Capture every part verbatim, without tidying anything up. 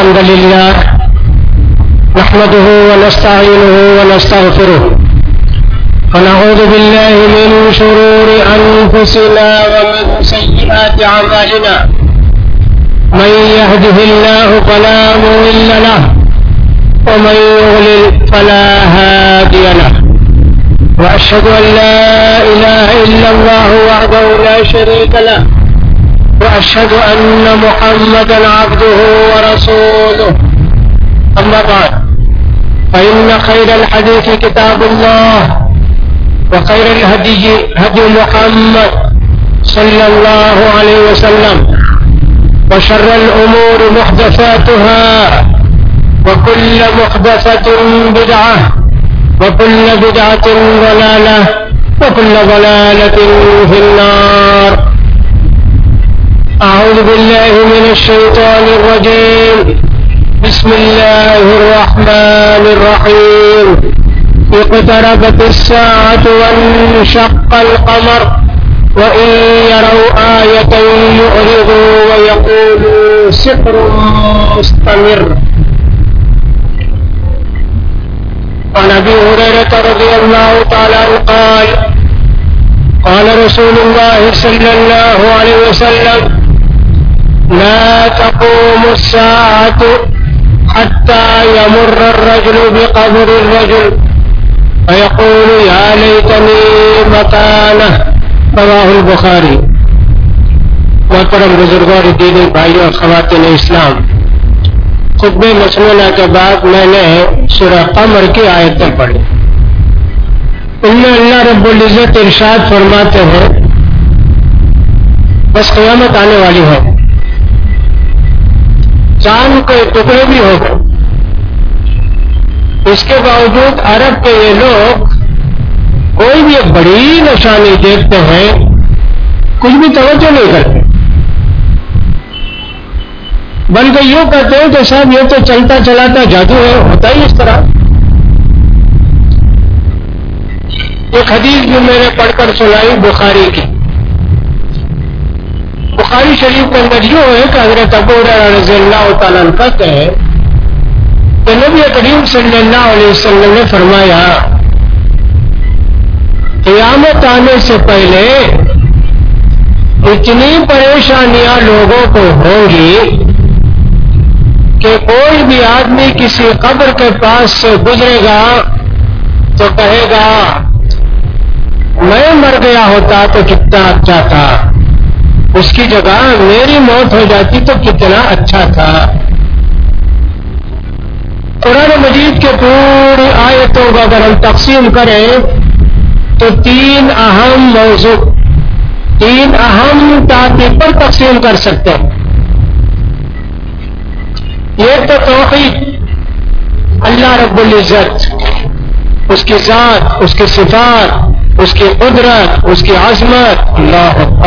الحمد لله نحمده ونستعينه ونستغفره ونعوذ بالله من شرور أنفسنا ومن سيئات أعمالنا من يهده الله فلا مضل له ومن يضلل فلا هادي له وأشهد أن لا إله إلا الله وحده لا شريك له وأشهد أن محمدا عبده ورسوله أما بعد فإن خير الحديث كتاب الله وخير الهدي هدي محمد صلى الله عليه وسلم وشر الأمور محدثاتها وكل محدثة بدعة وكل بدعة ضلالة وكل ضلالة في النار. أعوذ بالله من الشيطان الرجيم. بسم الله الرحمن الرحيم. اقتربت الساعة وانشق القمر وإن يروا آية يعرضوا ويقولوا سحر مستمر. عن أبي هريرة رضي الله تعالى عنه قال قال رسول الله صلى الله عليه وسلم لا تقوم الساعة حتى يمر الرجل بقبر الرجل فيقول يا ليتني مكانه. رواه البخاری. محترم بزرگوں اور دینی بھائیوں اور خواتین اسلام، خطبہ مسنونہ کے بعد میں نے سورہ قمر کی آیتیں پڑھی. ان میں اللہ رب العزت ارشاد فرماتے ہیں بس قیامت آنے والی ہے، چاند کے ٹکڑے بھی ہو گئے، اس کے باوجود عرب کے یہ لوگ کوئی بھی ایک بڑی نشانی دیکھتے ہیں کچھ بھی توجہ نہیں کرتے، بلکہ یوں کہتے ہیں کہ صاحب یہ تو چلتا چلاتا جادو ہے، ہوتا ہی اس طرح. ایک حدیث بھی میں نے پڑھ کر سنائی بخاری کی. بخاری شریف کے اندر یوں ہے کہ حضرت ابو ہریرہ رضی اللہ تعالیٰ عنہ کہتے ہیں کہ نبی کریم صلی اللہ علیہ وسلم نے فرمایا قیامت آنے سے پہلے اتنی پریشانیاں لوگوں کو ہوں گی کہ کوئی بھی آدمی کسی قبر کے پاس سے گزرے گا تو کہے گا میں مر گیا ہوتا تو کتنا اچھا تھا، اس کی جگہ میری موت ہو جاتی تو کتنا اچھا تھا. قرآن مجید کے پوری آیتوں کو اگر ہم تقسیم کریں تو تین اہم موضوع تین اہم ٹاپک پر تقسیم کر سکتے ہیں. یہ تو توحید، اللہ رب العزت، اس کی ذات، اس کی صفات، اس کی قدرت، اس کی عظمت. اللہ اکبر.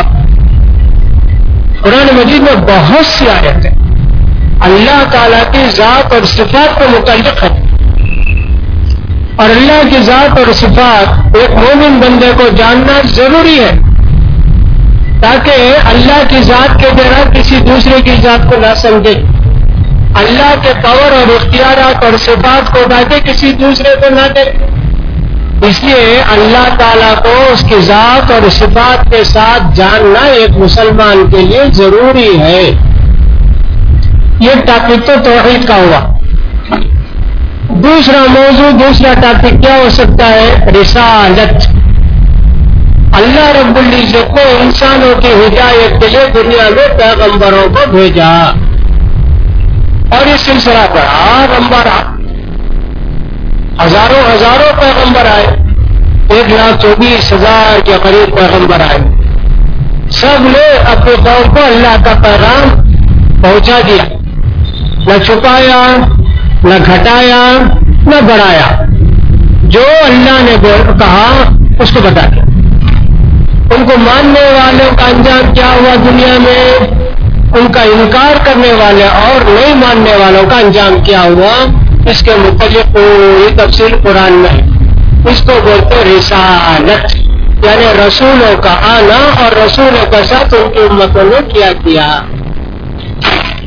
قرآن مجید میں بہت سی آیتیں اللہ تعالیٰ کی ذات اور صفات کو متعلق ہے، اور اللہ کی ذات اور صفات ایک مومن بندے کو جاننا ضروری ہے تاکہ اللہ کی ذات کے بغیر کسی دوسرے کی ذات کو نہ سمجھے، اللہ کے پاور اور اختیارات اور صفات کو تاکہ کسی دوسرے کو نہ دے. اس لیے اللہ تعالیٰ کو اس کی ذات اور صفات کے ساتھ جاننا ایک مسلمان کے لیے ضروری ہے. یہ ٹاپک تو توحید کا ہوا. دوسرا موضوع دوسرا ٹاپک کیا ہو سکتا ہے؟ رسالت. اللہ رب العزت نے انسانوں کی ہدایت کے لیے دنیا میں پیغمبروں کو بھیجا، اور یہ سلسلہ بڑا لمبا رہا. ہزاروں ہزاروں پیغمبر آئے، ایک لاکھ چوبیس ہزار کے قریب پیغمبر آئے. سب نے اپنے قوم کو اللہ کا پیغام پہنچا دیا، نہ چھپایا، نہ گھٹایا، نہ بڑھایا. جو اللہ نے کہا اس کو بتا دیا. ان کو ماننے والوں کا انجام کیا ہوا دنیا میں، ان کا انکار کرنے والے اور نہیں ماننے والوں کا انجام کیا ہوا، اس کے متعلق پوری تفصیل قرآن میں ہے. اس کو بولتے رسالت، یعنی رسولوں کا آنا اور رسولوں کا ساتھ ان کی امتوں نے کیا کیا.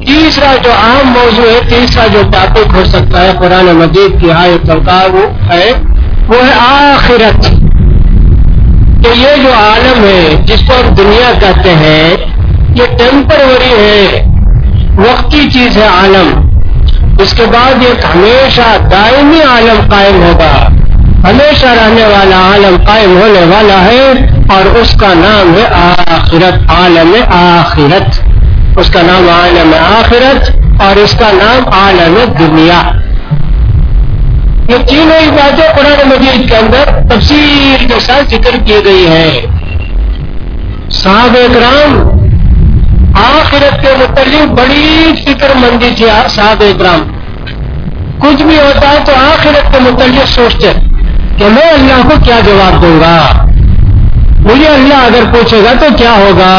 تیسرا جو عام موضوع ہے، تیسرا جو ٹاپک ہو سکتا ہے قرآن مجید کی آیت کا وہ ہے وہ ہے آخرت. تو یہ جو عالم ہے جس کو ہم دنیا کہتے ہیں یہ ٹیمپروری ہے، وقتی چیز ہے عالم. اس کے بعد ایک ہمیشہ دائمی عالم قائم ہوگا، ہمیشہ رہنے والا عالم قائم ہونے والا ہے، اور اس کا نام ہے آخرت. عالم آخرت، اس کا نام عالم آخرت، اور اس کا نام عالم دنیا. یہ تینوں ہی باتیں قرآن مجید کے اندر تفصیل کے ساتھ ذکر کی گئی ہے. صحابہ کرام آخرت کے متعلق بڑی فکر مندی تھی. صحابہ کرام کچھ بھی ہوتا ہے تو آخرت کے متعلق سوچتے کہ میں اللہ کو کیا جواب دوں گا، مجھے اللہ اگر پوچھے گا تو کیا ہوگا.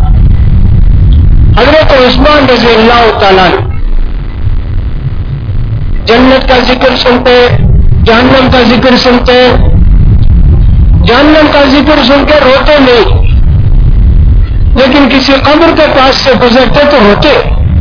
حضرت عثمان رضی اللہ تعالیٰ جنت کا ذکر سنتے، جہنم کا ذکر سنتے، جہنم کا ذکر سن کے روتے نہیں، لیکن کسی قبر کے پاس سے گزرتے تو روتے.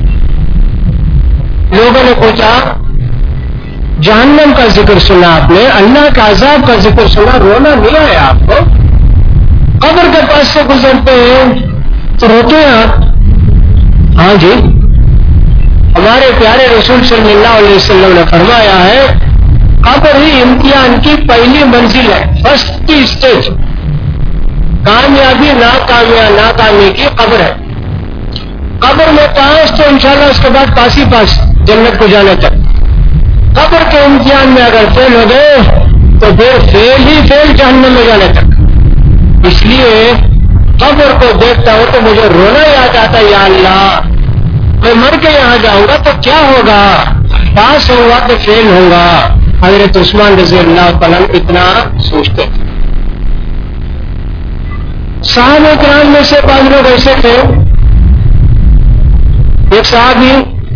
لوگوں نے پوچھا جہنم کا ذکر سنا آپ نے، اللہ کا عذاب کا ذکر سنا، رونا نہیں آیا آپ کو؟ قبر کے پاس سے گزرتے ہیں تو روتے ہیں آپ؟ ہاں جی، ہمارے پیارے رسول صلی اللہ علیہ وسلم نے فرمایا ہے قبر ہی امتحان کی پہلی منزل ہے، فرسٹ اسٹیج. کامیابی ناکامیابی ناکامی کی قبر ہے. قبر میں پاس تو انشاءاللہ اس کے بعد پاس ہی پاس جنت کو جانے تک. قبر کے امتحان میں اگر فیل ہو گئے تو پھر فیل ہی فیل جہنم میں جانے تک. اس لیے قبر کو دیکھتا ہوں تو مجھے رونا یاد آتا ہے، یا اللہ میں مر کے یہاں جاؤں گا تو کیا ہوگا، پاس ہوگا تو فیل ہوگا. حضرت عثمان رضی اللہ تعالیٰ اتنا سوچتے تھے. صحابہ کرام میں سے بعض لوگ ایسے تھے، ایک صحابی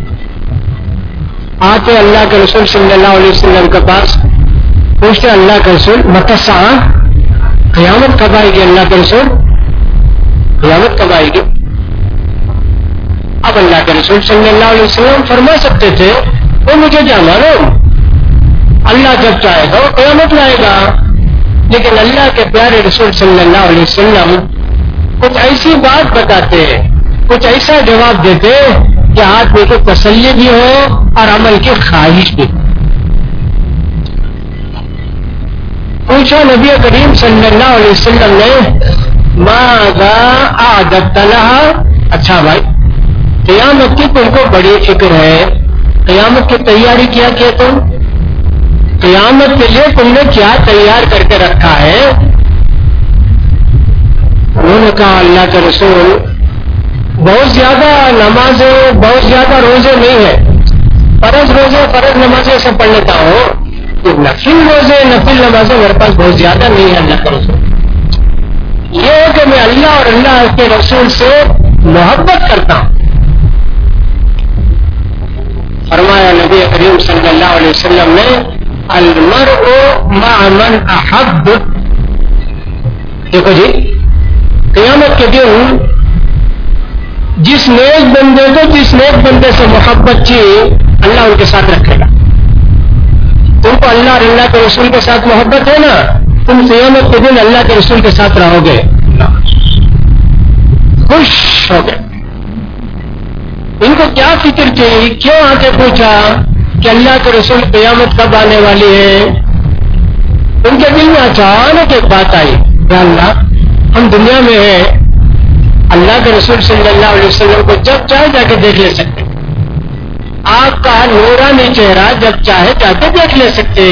آتے اللہ کے رسول صلی اللہ علیہ وسلم کے پاس، پوچھتے اللہ کے رسول متی الساعہ، قیامت کب آئے گی؟ اللہ کے رسول قیامت کب آئے گی؟ اب اللہ کے رسول صلی اللہ علیہ وسلم فرما سکتے تھے وہ مجھے کیا معلوم، اللہ جب چاہے گا وہ قیامت لائے گا. لیکن اللہ کے پیارے رسول صلی اللہ علیہ وسلم کچھ ایسی بات بتاتے، کچھ ایسا جواب دیتے کہ آدمی کو تسلی بھی ہو اور عمل کی خواہش بھی. پوچھا نبی کریم صلی اللہ علیہ وسلم نے ماذا اعددت لها، اچھا بھائی قیامت کی تم کو بڑی فکر ہے، قیامت کی تیاری کیا کیا تم، قیامت کے لیے تم نے کیا تیار کر کے رکھا ہے؟ انہوں نے کہا اللہ کے رسول بہت زیادہ نمازیں بہت زیادہ روزے نہیں ہیں، فرض روزے فرض نمازیں سب پڑھ لیتا ہوں، نفل روزے نفل نمازیں میرے پاس بہت زیادہ نہیں ہے اللہ کے رسول. یہ ہے کہ میں اللہ اور اللہ کے رسول سے محبت کرتا ہوں. فرمایا نبی کریم صلی اللہ علیہ وسلم نے المرء مع من احب. دیکھو جی قیامت کے دن جس نیک بندے کو جس نیک بندے سے محبت کی اللہ ان کے ساتھ رکھے گا. تم کو اللہ اور اللہ کے رسول کے ساتھ محبت ہے نا، تم قیامت کے دن اللہ کے رسول کے ساتھ رہو گے، خوش ہو گئے. ان کو کیا فکر تھی، کیوں آ کے پوچھا کہ اللہ کے رسول قیامت کب آنے والی ہے؟ ان کے دل میں اچانک ایک بات آئی، یا اللہ ہم دنیا میں ہیں، اللہ کے رسول صلی اللہ علیہ وسلم کو جب چاہے جا کے دیکھ لے سکتے، آپ کا نورانی چہرہ جب چاہے جا کے دیکھ لے سکتے.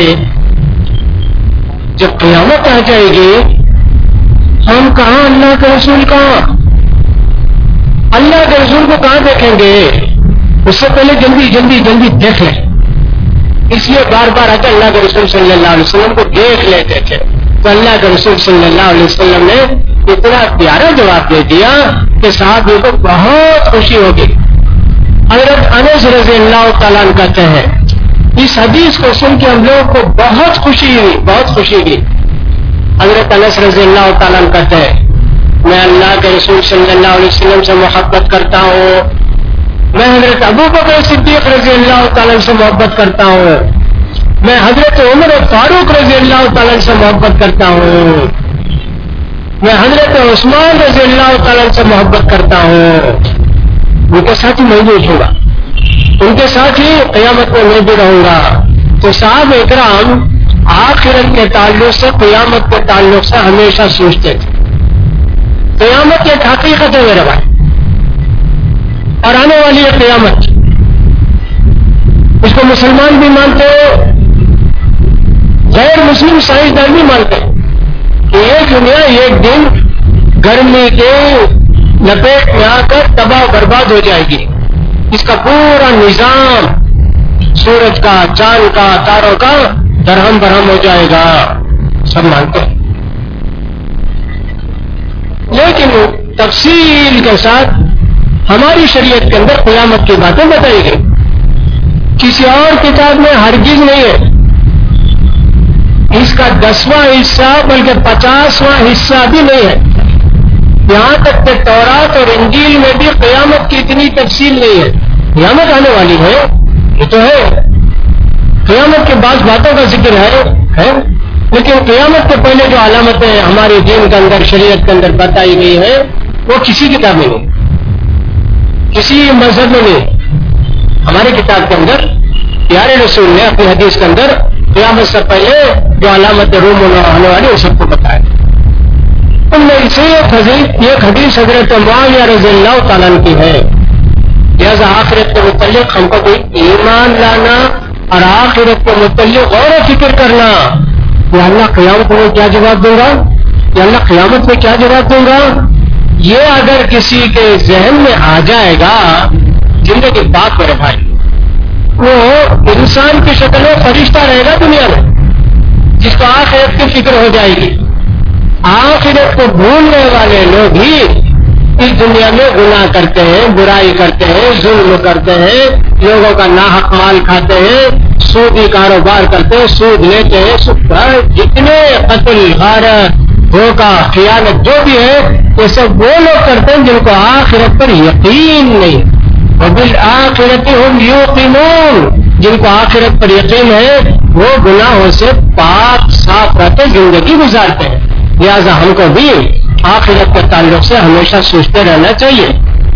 جب قیامت آ جائے گی ہم کہاں، اللہ کے رسول کہاں، اللہ کے رسول کو کہاں دیکھیں گے؟ اس سے پہلے جلدی جلدی جلدی دیکھ لیں. اس لیے بار بار آ کے اللہ کے رسول صلی اللہ علیہ وسلم کو دیکھ لیتے تھے. تو اللہ کے رسول صلی اللہ علیہ وسلم نے اتنا پیارا جواب دے دیا کہ صحابہ کو بہت خوشی ہوگی. حضرت انس رضی اللہ تعالیٰ کہتے ہیں اس حدیث کو سن کے ہم لوگوں کو بہت خوشی ہوئی، بہت خوشی ہوئی. حضرت انس رضی اللہ تعالیٰ کہتے ہیں میں اللہ کے رسول صلی اللہ علیہ وسلم سے محبت کرتا ہوں، میں حضرت ابو بکر صدیق رضی اللہ تعالیٰ سے محبت کرتا ہوں، میں حضرت عمر فاروق رضی اللہ تعالیٰ سے محبت کرتا ہوں، میں حضرت عثمان رضی اللہ تعالیٰ سے محبت کرتا ہوں، ان کے ساتھ ہی میں بھی اٹھوں گا، ان کے ساتھ ہی قیامت میں میں بھی رہوں گا۔ تو صحابہ اکرام آخرت کے تعلق سے، قیامت کے تعلق سے ہمیشہ سوچتے تھے۔ قیامت ایک حقیقت ہے میرے بھائی، اور آنے والی ہے قیامت، اس کو مسلمان بھی مانتے ہو، غیر مسلم سائنسدان بھی مانتے ہیں کہ یہ دنیا ایک دن گرمی کے لپیٹ میں آ کر تباہ برباد ہو جائے گی، اس کا پورا نظام سورج کا، چاند کا، تاروں کا درہم برہم ہو جائے گا، سب مانتے ہیں۔ لیکن تفصیل کے ساتھ ہماری شریعت کے اندر قیامت کی باتیں بتائی گئی، کسی اور کتاب میں ہرگز نہیں ہے۔ اس کا دسواں حصہ بلکہ پچاسواں حصہ بھی نہیں ہے، یہاں تک کہ تورات اور انجیل میں بھی قیامت کی اتنی تفصیل نہیں ہے۔ قیامت آنے والی ہے، یہ تو ہے، قیامت کے بعض باتوں کا ذکر ہے ہے لیکن قیامت کے پہلے جو علامتیں ہمارے دین کے اندر، شریعت کے اندر بتائی گئی ہیں، وہ کسی کتاب میں نہیں، کسی مذہب میں نہیں۔ ہماری کتاب کے اندر پیارے رسول نے اپنی حدیث کے اندر قیامت سے پہلے جو علامت روم ہونے والی وہ سب کو بتایا۔ ان میں سے ایک حدیث حضرت معاویہ رضی اللہ تعالیٰ کی ہے، لہذا آخرت کے متعلق ہم کو کوئی ایمان لانا اور آخرت کے متعلق غور و فکر کرنا، یا اللہ قیامت میں کیا جواب دوں گا، یا اللہ قیامت میں کیا جواب دوں گا، یہ اگر کسی کے ذہن میں آ جائے گا، زندگی بات میرے بھائی، وہ انسان کی شکل میں فرشتہ رہے گا دنیا میں، جس کو آخرت کی فکر ہو جائے گی۔ آخرت کو بھولنے والے لوگ ہی اس دنیا میں گناہ کرتے ہیں، برائی کرتے ہیں، ظلم کرتے ہیں، لوگوں کا ناحق مال کھاتے ہیں، سودی کاروبار کرتے ہیں، سود لیتے ہیں، جتنے قتل، غارت، دھوکہ، خیانت جو بھی ہے، یہ سب وہ لوگ کرتے ہیں جن کو آخرت پر یقین نہیں، وبالآخرۃ ہم یوقنون، جن کو آخرت پر یقین ہے وہ گناہوں سے پاک صاف رہتے زندگی گزارتے ہیں۔ لہذا ہم کو بھی آخرت کے تعلق سے ہمیشہ سوچتے رہنا چاہیے۔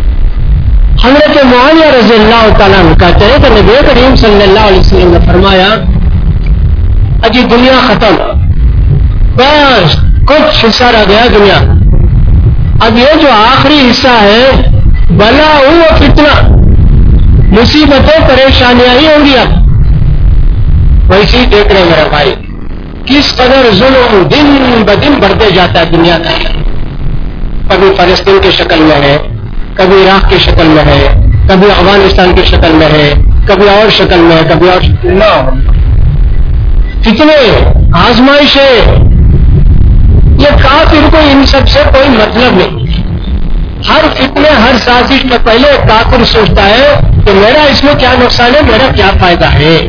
حضرت معاویہ رضی اللہ تعالیٰ عنہ کہتے ہیں کہ نبی کریم صلی اللہ علیہ وسلم نے فرمایا، اجی دنیا ختم، بس کچھ حصہ رہ گیا دنیا، اب یہ جو آخری حصہ ہے بلا ہوں و فتنہ، مصیبتیں، پریشانیاں ہی ہوں گی۔ اب ویسے ہی دیکھ رہے میرے بھائی کس قدر ظلم دن بدن بڑھتے جاتا ہے دنیا کا، کبھی فلسطین کی شکل میں ہے، کبھی عراق کی شکل میں ہے، کبھی افغانستان کی شکل میں ہے، کبھی اور شکل میں ہے، کبھی اور شکل میں، فتنے، آزمائشیں، یہ کافر کو ان سب سے کوئی مطلب نہیں۔ ہر فتنے، ہر سازش میں پہلے کافر سوچتا ہے کہ میرا اس میں کیا نقصان ہے، میرا کیا فائدہ ہے۔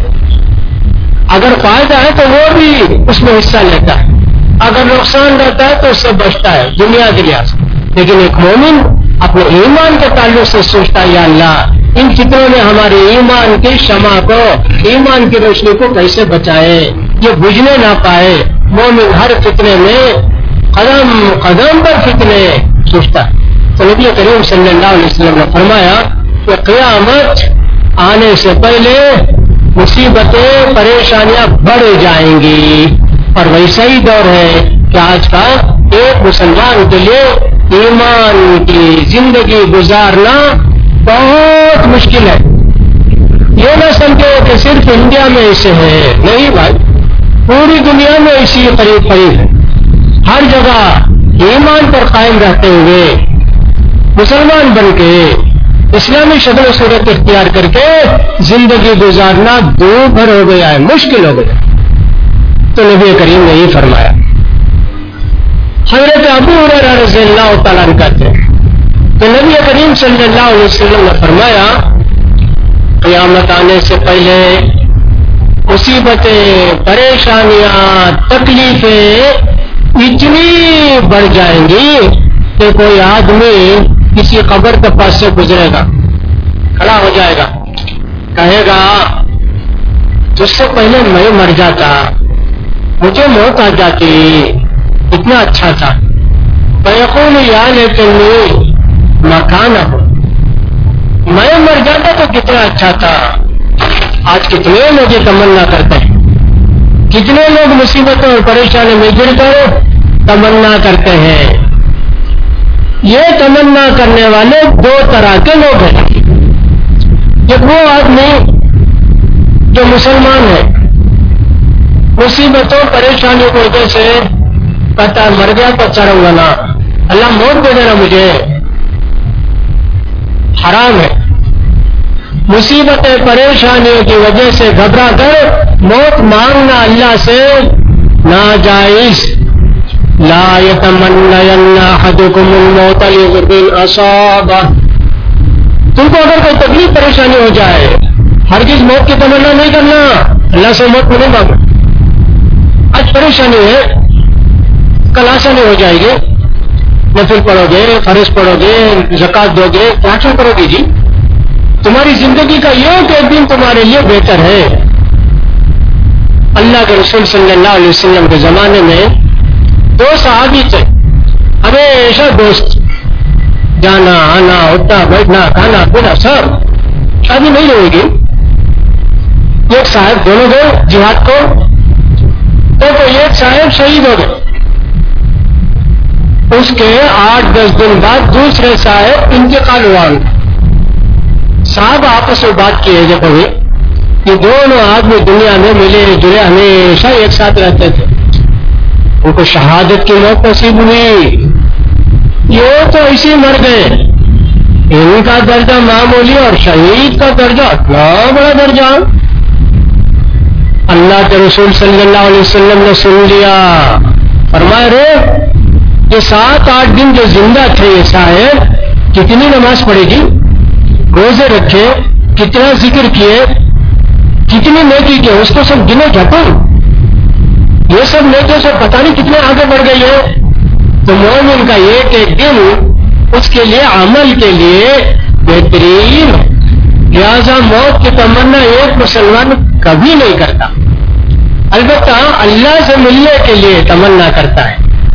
اگر فائدہ ہے تو وہ بھی اس میں حصہ لیتا ہے، اگر نقصان رہتا ہے تو اس سے بچتا ہے دنیا کے لحاظ سے۔ لیکن ایک مومن اپنے ایمان کے تعلق سے سوچتا ہے، یا اللہ ان فتنوں نے ہمارے ایمان کی شمع کو، ایمان کی روشنی کو کیسے بچائے، یہ بجھنے نہ پائے۔ مومن ہر فتنے میں قدم قدم پر فتنے سوچتا ہے۔ تو نبی کریم صلی اللہ علیہ وسلم نے فرمایا کہ قیامت آنے سے پہلے مصیبتیں، پریشانیاں بڑھ جائیں گی، اور ویسا ہی دور ہے کہ آج کا ایک مسلمان کے لیے ایمان کی زندگی گزارنا بہت مشکل ہے۔ یہ نہ سمجھو کہ صرف انڈیا میں اسے ہے، نہیں بھائی، پوری دنیا میں اسی قریب قریب ہے۔ ہر جگہ ایمان پر قائم رہتے ہوئے مسلمان بن کے اسلامی شکل و صورت اختیار کر کے زندگی گزارنا دو بھر ہو گیا ہے، مشکل ہو گیا۔ تو نبی کریم نے یہ فرمایا۔ حضرت ابو ہریرہ رضی اللہ تعالیٰ عنہ کہتے ہیں کہ نبی کریم صلی اللہ علیہ وسلم نے فرمایا، قیامت آنے سے پہلے مصیبتیں، پریشانیاں، تکلیفیں اتنی بڑھ جائیں گی کہ کوئی آدمی کسی قبر کے پاس سے گزرے گا، کھڑا ہو جائے گا, کہے گا تجھ سے پہلے میں مر جاتا, مجھے موت آ جاتی, اتنا اچھا تھا. فیقول یا لیتنی مکانہ, میں مر جاتا تو کتنا اچھا تھا. آج کتنے لوگ یہ تمنا کرتے ہیں, کتنے لوگ مصیبتوں اور پریشانی میں گر کر تمنا کرتے ہیں. یہ تمنا کرنے والے دو طرح کے لوگ ہیں. ایک وہ آدمی جو مسلمان ہے, مصیبتوں پریشانیوں کی وجہ سے کہتا ہے مر گیا تو اچھا رہوں گا نا, اللہ موت دے دینا مجھے. حرام ہے. مصیبتیں پریشانیوں کی وجہ سے گھبرا کر موت مانگنا اللہ سے ناجائز. لا یتمنین احدکم الموت لضر اصابہ, تم کو اگر کوئی تکلیف پریشانی ہو جائے ہرگز موت کی تمنا نہیں کرنا, اللہ سے موت نہیں مانگو. آج پریشانی ہے, کل آسانی ہو جائے گی, نفل پڑھو گے, فرض پڑھو گے, زکات دو گے, کیا کیا کرو گی جی. تمہاری زندگی کا یہ ایک دن تمہارے لیے بہتر ہے. اللہ کے رسول صلی اللہ علیہ وسلم کے زمانے میں دو صحابی تھے, ہمیشہ دوست, جانا آنا اٹھنا بیٹھنا کھانا پینا سب. شادی نہیں ہوئے گی. ایک صاحب دونوں گئے جہاد کو, تو ایک صاحب شہید ہو گئے. اس کے آٹھ دس دن بعد دوسرے صاحب انتقال ہوا. صاحب آپس میں بات کی ہے جب ابھی کہ دونوں آدمی دنیا میں ملے جلے ہمیشہ ایک ساتھ رہتے تھے, ان کو شہادت کی موت نصیب ہوئی, یہ تو اسی مر گئے. ان کا درجہ معمولی اور شہید کا درجہ اتنا بڑا درجہ. اللہ کے رسول صلی اللہ علیہ وسلم نے سن لیا, فرمایا رے یہ سات آٹھ دن جو زندہ تھے یہ صاحب کتنی نماز پڑھے گی, روزے رکھے, کتنا ذکر کیے, کتنی نیکی کیے, اس کو سب گنے جھپن, یہ سب نیکیوں سے پتہ نہیں کتنے آگے بڑھ گئی ہے. تو مومن کا ایک ایک دن اس کے لیے عمل کے لیے بہترین. لہذا موت کی تمنا ایک مسلمان کبھی نہیں کرتا, البتہ اللہ سے ملنے کے لیے تمنا کرتا ہے.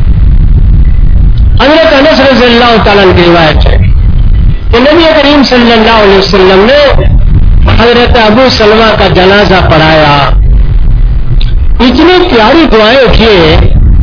حضرت انس رضی اللہ تعالیٰ کی روایت ہے کہ نبی کریم صلی اللہ علیہ وسلم نے حضرت ابو سلمہ کا جنازہ پڑھایا. اتنی پیاری دعائیں کیے,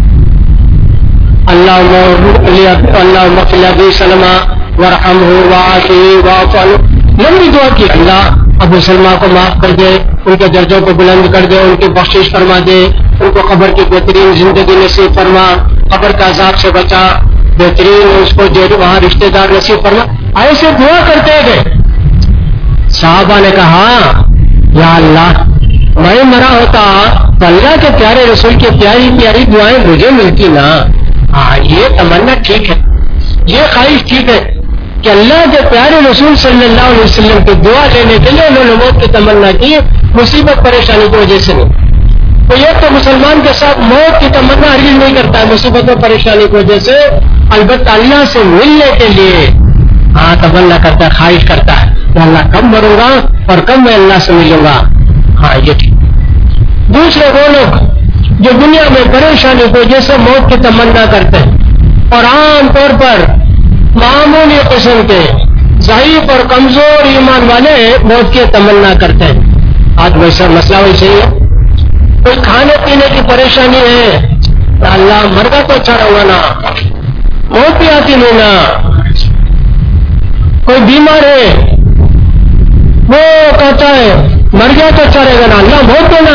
اللہ مغفر ابو سلمہ وارحمہ وعافیہ واعف عنہ, لمبی دعا کی. اللہ ابو سلمہ کو معاف کر دے, ان کے درجوں کو بلند کر دے, ان کی بخشش فرما دے, ان کو قبر کی بہترین زندگی نصیب فرما, قبر کا عذاب سے بچا, بہترین اس کو جو وہاں رشتہ دار نصیب فرما. ایسے دعا کرتے گئے. صحابہ نے کہا یا اللہ میں مرا ہوتا تو اللہ کے پیارے رسول کی پیاری پیاری دعائیں مجھے ملتی نا. ہاں یہ تمنا ٹھیک ہے, یہ خواہش ٹھیک ہے کہ اللہ کے پیارے رسول صلی اللہ علیہ وسلم کی دعا لینے کے لیے انہوں نے موت کی تمنا کی, مصیبت پریشانی کی وجہ سے نہیں. تو یہ تو مسلمان کے ساتھ موت کی تمنا ہرگز نہیں کرتا ہے مصیبت و پریشانی کی وجہ سے, البتہ اللہ سے ملنے کے لیے ہاں تمنا کرتا ہے, خواہش کرتا ہے کہ اللہ کب مروں گا اور کب میں اللہ سے ملوں گا. ہاں یہ ٹھیک. دوسرے وہ لوگ جو دنیا میں پریشانی کی وجہ سے موت کی تمنا کرتے ہیں اور عام طور پر معمولی قسم کے ضعیف اور کمزور ایمان والے موت کی تمنا کرتے ہیں. آج ویسا مسئلہ ویسے ہی ہے. کوئی کھانے پینے کی پریشانی ہے, اللہ مرگا تو اچھا رہا نا, موت بھی آتی نہیں نا. کوئی بیمار ہے وہ کہتا ہے مر گیا تو اچھا رہے گا نا, اللہ موت دینا,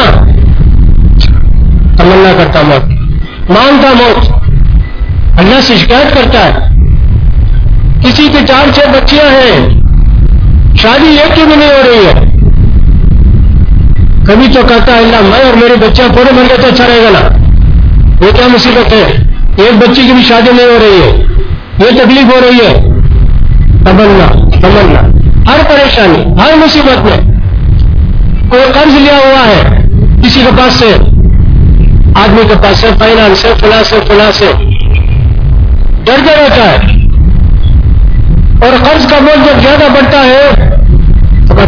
تمنا کرتا موت, مانگتا موت, اللہ سے شکایت کرتا ہے. کسی کی چار چھ بچیاں ہیں, شادی ایک کی بھی نہیں ہو رہی ہے, کبھی تو کہتا ہے اللہ میں اور میرے بچے پورے مر گئے تو اچھا رہے گا نا. یہ کیا مصیبت ہے, ایک بچی کی بھی شادی نہیں ہو رہی ہے, یہ تکلیف ہو رہی ہے. تمنا تمنا ہر پریشانی ہر مصیبت میں. کوئی قرض لیا ہوا ہے کسی کے پاس سے, آدمی کے پاس سے, فائنانس سے, فلاں سے فلاں سے, ڈرتا رہتا ہے. اور قرض کا بوجھ جب زیادہ بڑھتا ہے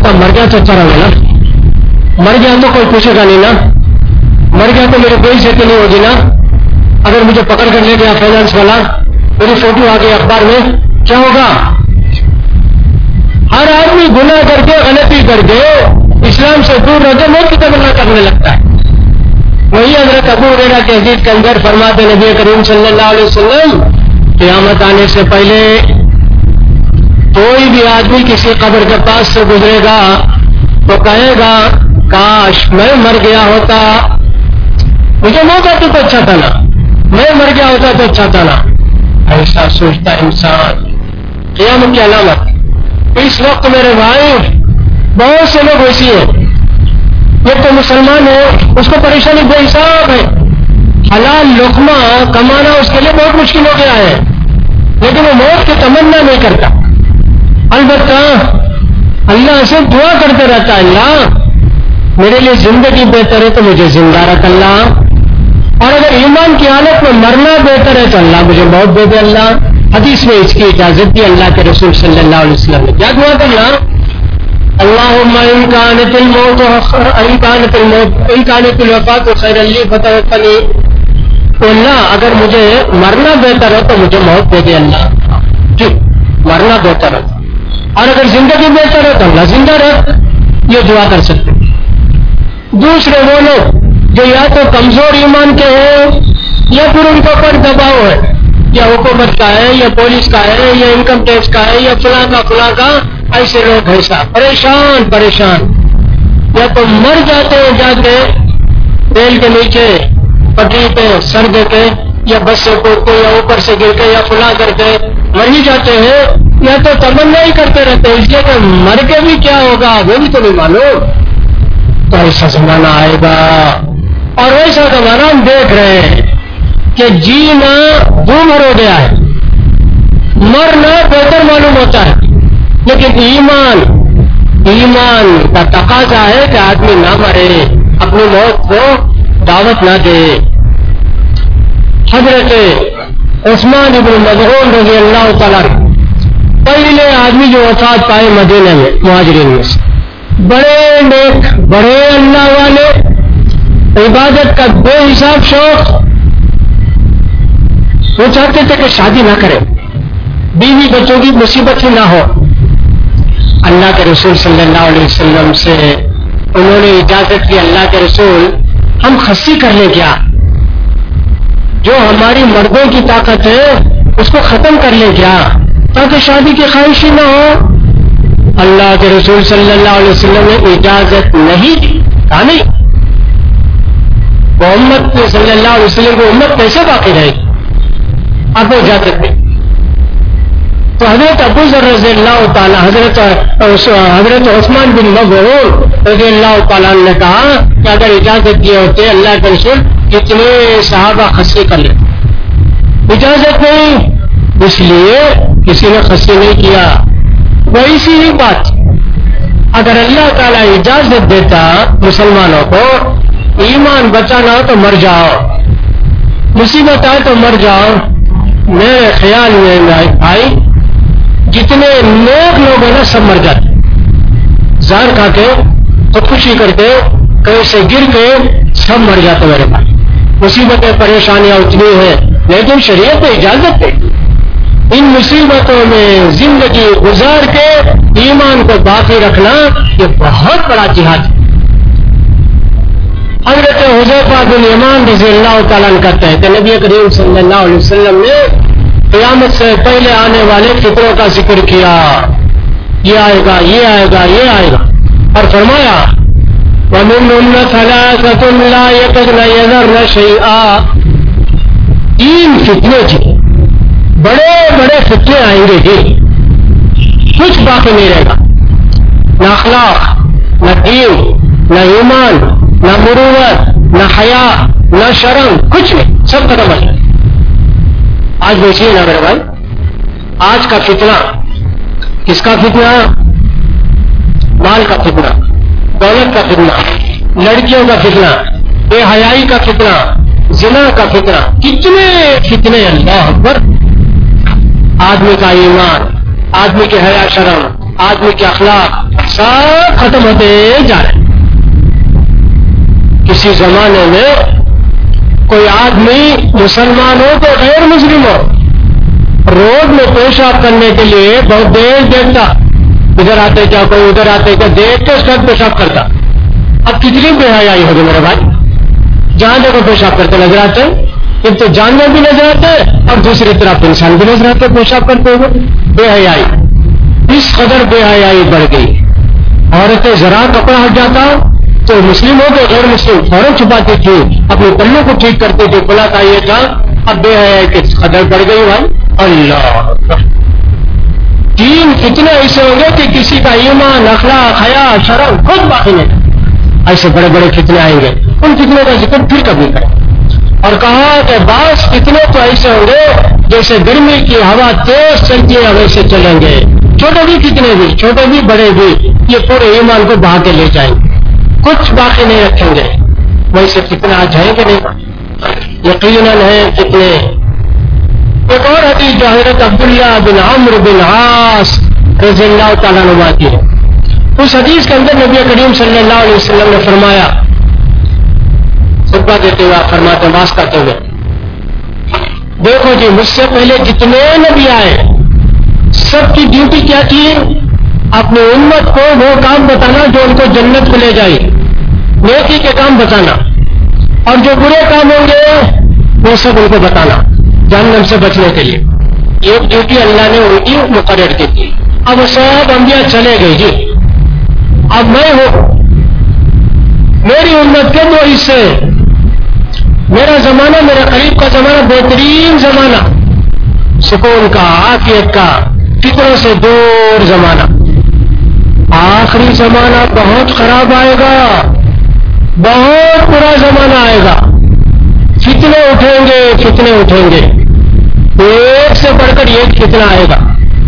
ہوتا مر گیا تو اچھا رہے نا, مر گیا تو کوئی پوچھے گا نہیں نا, مر گیا تو میری کوئی عزت نہیں ہوگی نا. اگر مجھے پکڑ کر لے گیا فائنانس والا, میری فوٹو آ گئی اخبار میں, کیا ہوگا؟ ہر آدمی گناہ کر کے غلطی کر کے اسلام سے دور رہ کے موت کی تمنا کرنے لگتا ہے. وہی حضرت ابو ہریرہ کے حدیث کے اندر فرماتے نبی کریم صلی اللہ علیہ وسلم, قیامت آنے سے پہلے کوئی بھی آدمی کسی قبر کے پاس سے گزرے گا تو کہے گا کاش میں مر گیا ہوتا, مجھے موت آتی تو اچھا تھا نا, میں مر گیا ہوتا تو اچھا تھا نا. ایسا سوچتا انسان. قیامت کی علامت اس وقت میرے بھائی بہت سے لوگ ایسی ہیں, یہ تو مسلمان ہے اس کو پریشانی بے حساب ہے, حلال لقمہ کمانا اس کے لیے بہت مشکل ہو گیا ہے, لیکن وہ موت کی تمنا نہیں کرتا. البتہ اللہ سے دعا کرتے رہتا ہے, اللہ میرے لیے زندگی بہتر ہے تو مجھے زندہ رکھ اللہ, اور اگر ایمان کی حالت میں مرنا بہتر ہے تو اللہ مجھے موت دے دے اللہ. حدیث میں اس کی اجازت دی اللہ کے رسول صلی اللہ علیہ وسلم نے. کیا دعا کرنا؟ اللہم ان کانت الموت ان کانت الموت ان کانت الوفات خیر لی فتوفنی, تو اللہ اگر مجھے مرنا بہتر ہے تو مجھے موت دے دے اللہ. جی مرنا بہتر ہے, اور اگر زندگی بہتر ہے تو اللہ زندہ رکھ. یہ دعا کر سکتے. دوسرے وہ لوگ جو یا تو کمزور ایمان کے ہیں یا پھر ان کے اوپر دباؤ ہے, یا حکومت کا ہے یا پولیس کا ہے یا انکم ٹیکس کا ہے یا فلاں کا فلاں کا, ایسے لوگ ایسا پریشان پریشان یا تو مر جاتے ہیں جا کے ریل کے نیچے پٹری پہ سر دے کے, یا بس سے کوٹ کے, یا اوپر سے گر کے, یا فلاں کر کے مر ہی جاتے ہیں, یا تو تمنا ہی کرتے رہتے ہیں اس لیے کہ مر کے بھی کیا ہوگا وہ بھی تو نہیں معلوم. تو ایسا زمانہ آئے گا, اور ویسا زمانہ ہم دیکھ رہے ہیں کہ جینا عمر ہو گیا ہے, مرنا بہتر معلوم ہوتا ہے, لیکن ایمان ایمان کا تقاضا ہے کہ آدمی نہ مرے, اپنی موت کو دعوت نہ دے. حضرت عثمان ابن مظعون رضی اللہ تعالیٰ پہلے آدمی جو وفات پائے مدینہ میں مہاجرین میں سے, بڑے نیک بڑے اللہ والے, عبادت کا بے حساب شوق, وہ چاہتے تھے کہ شادی نہ کریں, بیوی بچوں کی مصیبت ہی نہ ہو. اللہ کے رسول صلی اللہ علیہ وسلم سے انہوں نے اجازت کی, اللہ کے رسول ہم خصی کر لیں کیا, جو ہماری مردوں کی طاقت ہے اس کو ختم کر لیں کیا, تاکہ شادی کی خواہش ہی نہ ہو. اللہ کے رسول صلی اللہ علیہ وسلم نے اجازت نہیں دی, کہا نہیں, وہ امت صلی اللہ علیہ وسلم کو امت کیسے باقی رہے گی, آپ کو اجازت نہیں. تو حضرت ابو ذر رضی اللہ تعالیٰ حضرت حضرت عثمان بن مظعون رضی اللہ تعالیٰ نے کہا کہ اگر اجازت دیے ہوتے اللہ کے رسول کتنے صحابہ خصی کر لیتے, اجازت نہیں, اس لیے کسی نے خصی نہیں کیا. وہی سی ہی بات, اگر اللہ تعالیٰ اجازت دیتا مسلمانوں کو ایمان بچانا ہو تو مر جاؤ, مصیبت آئے تو مر جاؤ, میرے خیال میں بھائی جتنے نیک لوگ ہیں نا سب مر جاتے, زہر کھا کے خودکشی کر کے کہیں سے گر کے سب مر جاتے میرے بھائی. مصیبتیں پریشانیاں اتنی ہیں, لیکن شریعت نے اجازت دے ان مصیبتوں میں زندگی گزار کے ایمان کو باقی رکھنا, یہ بہت بڑا جہاد ہے. حضرت حذیفہ بن یمان رضی اللہ تعالیٰ عنہ کہتے ہیں کہ نبی کریم صلی اللہ علیہ وسلم نے قیامت سے پہلے آنے والے فطروں کا ذکر کیا, یہ آئے گا یہ آئے گا یہ آئے گا, اور فرمایا وَمِنْهُنَّ ثَلَاثَةٌ لَا يَقْدْنَ يَذَرْنَ شَيْئًا. تین فتنے تھے, بڑے بڑے فتنے آئیں گے جی, کچھ باقی نہیں رہے گا, نہ اخلاق نہ دین نہ ایمان نہ مروت نہ حیا نہ شرم, کچھ نہیں, سب ختم ہو جائے. آج دیکھیے نا میرے بھائی, آج کا فتنہ کس کا فتنہ؟ مال کا فتنہ, دولت کا فتنہ, لڑکیوں کا فتنہ, بے حیائی کا فتنہ, زنا کا فتنہ, کتنے فتنے, اللہ اکبر. آدمی کا ایمان, آدمی کے حیا شرم, آدمی کے اخلاق, سب ختم ہوتے جا رہے ہیں. کسی زمانے میں کوئی آدمی مسلمان ہو تو غیر مسلم ہو, روڈ میں پیشاب کرنے کے لیے بہت دیر دیکھتا, ادھر آتے کیا کوئی ادھر آتے کیا, دیکھ کے اس کا پیشاب کرتا. اب کتنی بے حیائی ہوگی میرے بھائی, جہاں دیکھو پیشاب کرتے نظر آتے ہیں. ایک تو جانور بھی نظر آتے ہیں اور دوسری طرف انسان بھی نظر آتے پیشاب کرتے ہوئے. بے حیائی, اس قدر بے حیائی بڑھ گئی. عورتیں ذرا کپڑا ہٹ جاتا تو مسلم ہو گئے غیر مسلم فوراً چھپاتی تھی, اپنے پلوں کو ٹھیک کرتی تھی, پلا کا یہ تھا. اب بے حیائی کی قدر بڑھ گئی بھائی. اللہ, تین فتنے ایسے ہوں گے کہ کسی کا ایمان, اخلاق, حیا, شرم خود باقی نہیں. ایسے بڑے بڑے فتنے آئیں گے, ان فتنوں کا ذکر پھر کبھی کریں. اور کہا کہ بعض فتنے تو ایسے ہوں گے جیسے گرمی کی ہوا تیز چلتی ہے ویسے چلیں گے. چھوٹے بھی فتنے بھی, چھوٹے بھی بڑے بھی, یہ پورے ایمان کو بہا کے لے جائیں گے, کچھ باقی نہیں رکھیں گے. ویسے فتنے آ جائیں گے نہیں, یقیناً ہے فتنے. ایک اور حدیث جو حضرت عبداللہ بن عمرو بن عاص رضی اللہ تعالیٰ عنہ کی ہے, اس حدیث کے اندر نبی کریم صلی اللہ علیہ وسلم نے فرمایا, خطبہ دیتے ہوئے فرماتے باس کرتے ہوئے, دیکھو جی مجھ سے پہلے جتنے نبی آئے سب کی ڈیوٹی کیا تھی, اپنی امت کو وہ کام بتانا جو ان کو جنت کو لے جائے, نیکی کے کام بتانا, اور جو برے کام ہوں گے وہ سب ان کو بتانا جہنم سے بچنے کے لیے. یہ ڈیوٹی اللہ نے ان کی مقرر کی تھی. اب سب انبیاء چلے گئے جی, اب میں ہوں, میری امت کے دو حصے, میرا زمانہ میرا قریب کا زمانہ بہترین زمانہ, سکون کا, عافیت کا, فکروں سے دور زمانہ. آخری زمانہ بہت خراب آئے گا, بہت برا زمانہ آئے گا. فتنے اٹھیں گے, فتنے اٹھیں گے, ایک سے بڑھ کر ایک فتنہ آئے گا.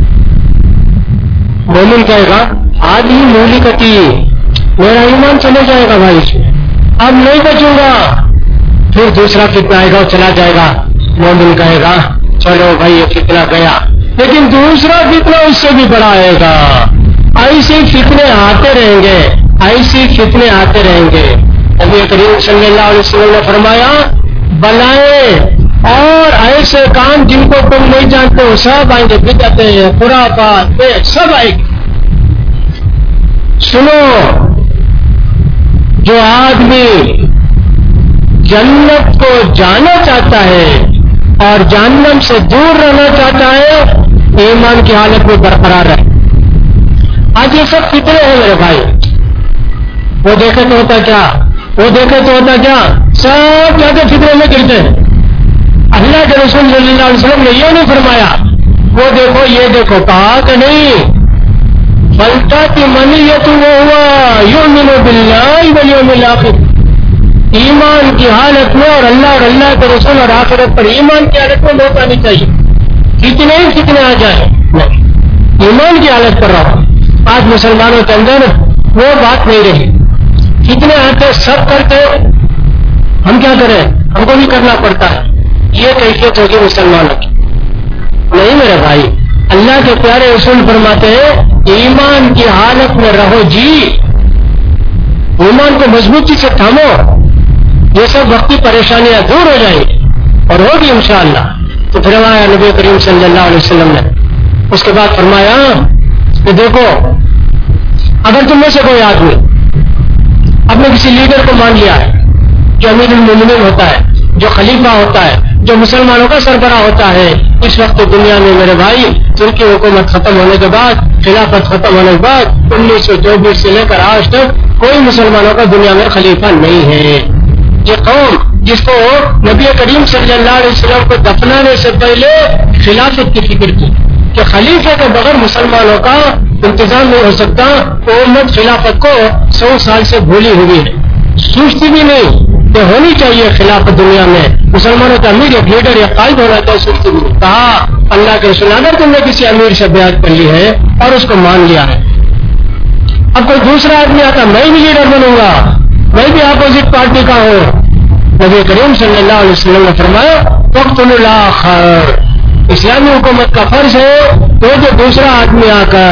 مومن کہے گا آج ہی مولی کٹی, میرا ایمان چلے جائے گا بھائی, اب نہیں بچوں گا. پھر دوسرا فتنہ آئے گا اور چلا جائے گا. مومن کہے گا چلو بھائی یہ فتنہ گیا, لیکن دوسرا فتنہ اس سے بھی بڑا آئے گا. ایسے فتنے آتے رہیں گے, ایسے فتنے آتے رہیں گے. نبی کریم صلی اللہ علیہ وسلم نے فرمایا بلائیں اور ایسے کام جن کو تم نہیں جانتے ہو سب آئیں گے, بدعتیں, خرافات, سب آئیں گے. سنو, جو آدمی جنت کو جانا چاہتا ہے اور جہنم سے دور رہنا چاہتا ہے, ایمان کی حالت میں برقرار رہے. آج یہ سب فتنے ہیں میرے بھائی. وہ دیکھے تو ہوتا کیا, وہ دیکھے تو ہوتا کیا, سب جا کے فتنے میں گرتے ہیں. اللہ کے رسول صلی اللہ علیہ وسلم نے یہ نہیں فرمایا وہ دیکھو یہ دیکھو, کہا کہ نہیں, بلتا کی منی یہ تو وہ ہوا یؤمن باللہ والیوم الآخر, ایمان کی حالت میں اور اللہ اور اللہ کے رسول اور آخرت پر ایمان کی حالت میں موت آنی چاہیے. کتنے ہی کتنے آ جائیں, ایمان کی حالت پر رہو. آج مسلمانوں کے اندر وہ بات نہیں رہی, کتنے آتے سب کرتے, ہم کیا کریں, ہم کو بھی کرنا پڑتا ہے. یہ کیفیت ہوگی مسلمانوں کی نہیں میرے بھائی. اللہ کے پیارے رسول فرماتے ہیں ایمان کی حالت میں رہو جی, ایمان کو مضبوطی سے تھامو, یہ سب وقتی پریشانیاں دور ہو جائیں گی اور ہوگی انشاءاللہ. تو پھر آیا نبی کریم صلی اللہ علیہ وسلم نے اس کے بعد فرمایا کہ دیکھو اگر تم میں سے کوئی آدمی اپنے کسی لیڈر کو مان لیا ہے جو امیر المومنین ہوتا ہے, جو خلیفہ ہوتا ہے, جو مسلمانوں کا سربراہ ہوتا ہے, اس وقت دنیا میں میرے بھائی ترکی حکومت ختم ہونے کے بعد, خلافت ختم ہونے کے بعد انیس سو چوبیس سے لے کر آج تک کوئی مسلمانوں کا دنیا میں خلیفہ نہیں ہے. یہ قوم جس کو نبی کریم صلی اللہ علیہ وسلم کو دفنانے سے پہلے خلافت کی فکر کی کہ خلیفہ کے بغیر مسلمانوں کا انتظام نہیں ہو سکتا, وہ امت خلافت کو سو سال سے بھولی ہوئی ہے, سوچتی بھی نہیں کہ ہونی چاہیے خلافت دنیا میں, مسلمانوں کا امیر ایک لیڈر یا قائد ہونا چاہیے, سوچتی بھی نہیں. کہا اللہ کے رسول اگر تم نے کسی امیر سے بیعت کر لی ہے اور اس کو مان لیا ہے, اب کوئی دوسرا آدمی آتا میں بھی لیڈر بنوں گا, میں بھی اپوزٹ پارٹی کا ہوں. نبی کریم صلی اللہ علیہ وسلم نے فرمایا اقتلوا الآخر, اسلامی حکومت کا فرض ہے تو جو دوسرا آدمی آ کر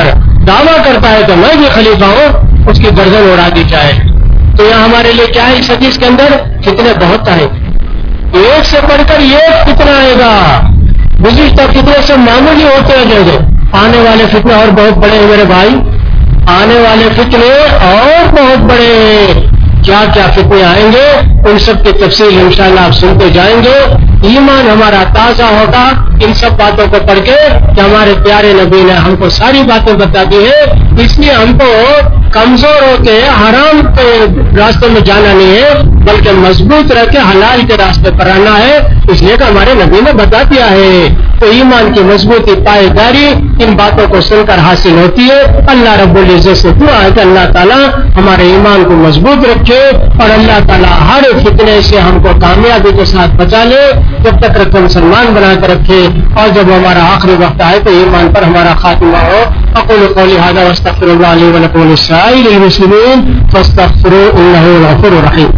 دعویٰ کرتا ہے کہ میں بھی خلیفہ ہوں اس کی گردن اڑا دی جائے. تو یہاں ہمارے لیے کیا ہے اس حدیث کے اندر؟ فتنے بہت آئے گے، ایک سے پڑھ کر ایک فتنہ آئے گا. گزشتہ فتنے سے معمولی ہوتے ہیں گے، آنے والے فتنے اور بہت بڑے ہیں میرے بھائی، آنے والے فتنے اور بہت بڑے. کیا کیا فتنے آئیں گے ان سب کی تفصیل انشاءاللہ آپ سنتے جائیں گے. ایمان ہمارا تازہ ہوگا ان سب باتوں کو پڑھ کے کہ ہمارے پیارے نبی نے ہم کو ساری باتیں بتا دی ہے. اس لیے ہم کو کمزور ہو کے حرام کے راستے میں جانا نہیں ہے بلکہ مضبوط رہ کے حلال کے راستے پر آنا ہے، اس لیے کہ ہمارے نبی نے بتا دیا ہے. تو ایمان کی مضبوطی پائیداری ان باتوں کو سن کر حاصل ہوتی ہے. اللہ رب العزت سے دعا ہے کہ اللہ تعالیٰ ہمارے ایمان کو مضبوط رکھے اور اللہ تعالیٰ ہر فتنے سے ہم کو کامیابی کے ساتھ بچا لے، جب تک رکھے مسلمان بنا کر رکھے، اور جب ہمارا آخری وقت آئے تو ایمان پر ہمارا خاتمہ ہو. اقول قولی ھذا واستغفر اللہ لی ولکم ولسائر المسلمین فاستغفروہ انہ هو الغفور الرحیم.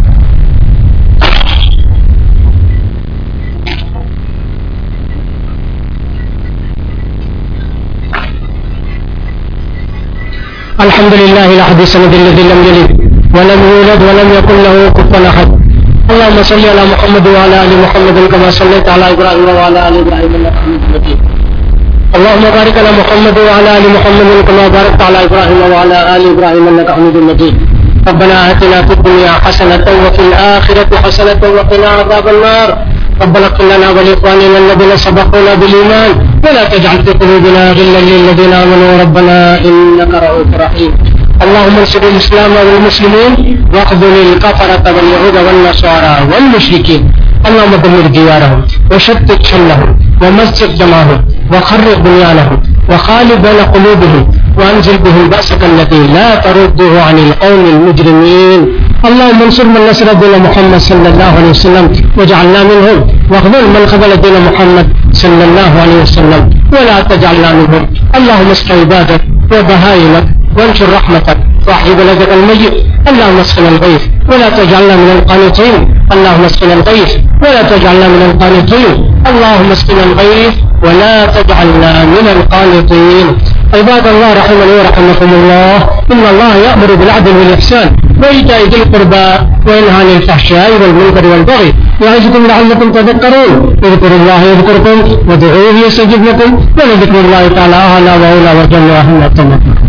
الحمد لله الأحد الصمد الذي لم يلد ولم يولد ولم يكن له كفوا أحد. اللهم صل على محمد وعلى آل محمد كما صليت على إبراهيم وعلى آل إبراهيم إنك حميد مجيد. اللهم بارك على محمد وعلى آل محمد كما باركت على إبراهيم وعلى آل إبراهيم إنك حميد مجيد. ربنا آتنا في الدنيا حسنة وفي الآخرة حسنة وقنا عذاب النار. ربنا اغفر لنا ولإخواننا الذين سبقونا بالإيمان ولا تجعل في قلوبنا غلا للذين آمنوا ربنا إنك رؤوف رحيم. اللهم انصر الإسلام والمسلمين واخذل الكفرة واليهود والنصارى والمشركين. اللهم دمر ديارهم وشتت شملهم ومزق جمعهم وخرق بنيانهم وخالف بين قلوبهم وانزل بهم بأسك الذي لا ترده عن القوم المجرمين. اللهم انصر من نصر دين محمد صلى الله عليه وسلم واجعلنا منهم واخذل من خذل دين محمد صلى الله عليه وسلم ولا تجعلنا منهم. اللهم اسق عبادك وبهائمك وانشر رحمتك واحيي بلدك الميت. اللهم اسقنا الغيث ولا تجعلنا من القانطين. اللهم اسقنا الغيث ولا تجعلنا من القانطين. اللهم اسقنا الغيث ولا تجعلنا من القانطين. عباد الله رحمني ورحمكم الله، إن الله يأمر بالعدل والإحسان وإيتاء ذي القربى وينهى عن الفحشاء والمنكر والبغي يعظكم لعلكم تذكرون. اذكروا الله يذكركم وادعوه يستجب لكم ولذكر الله تعالى أعلى وأولى وجل وأهم.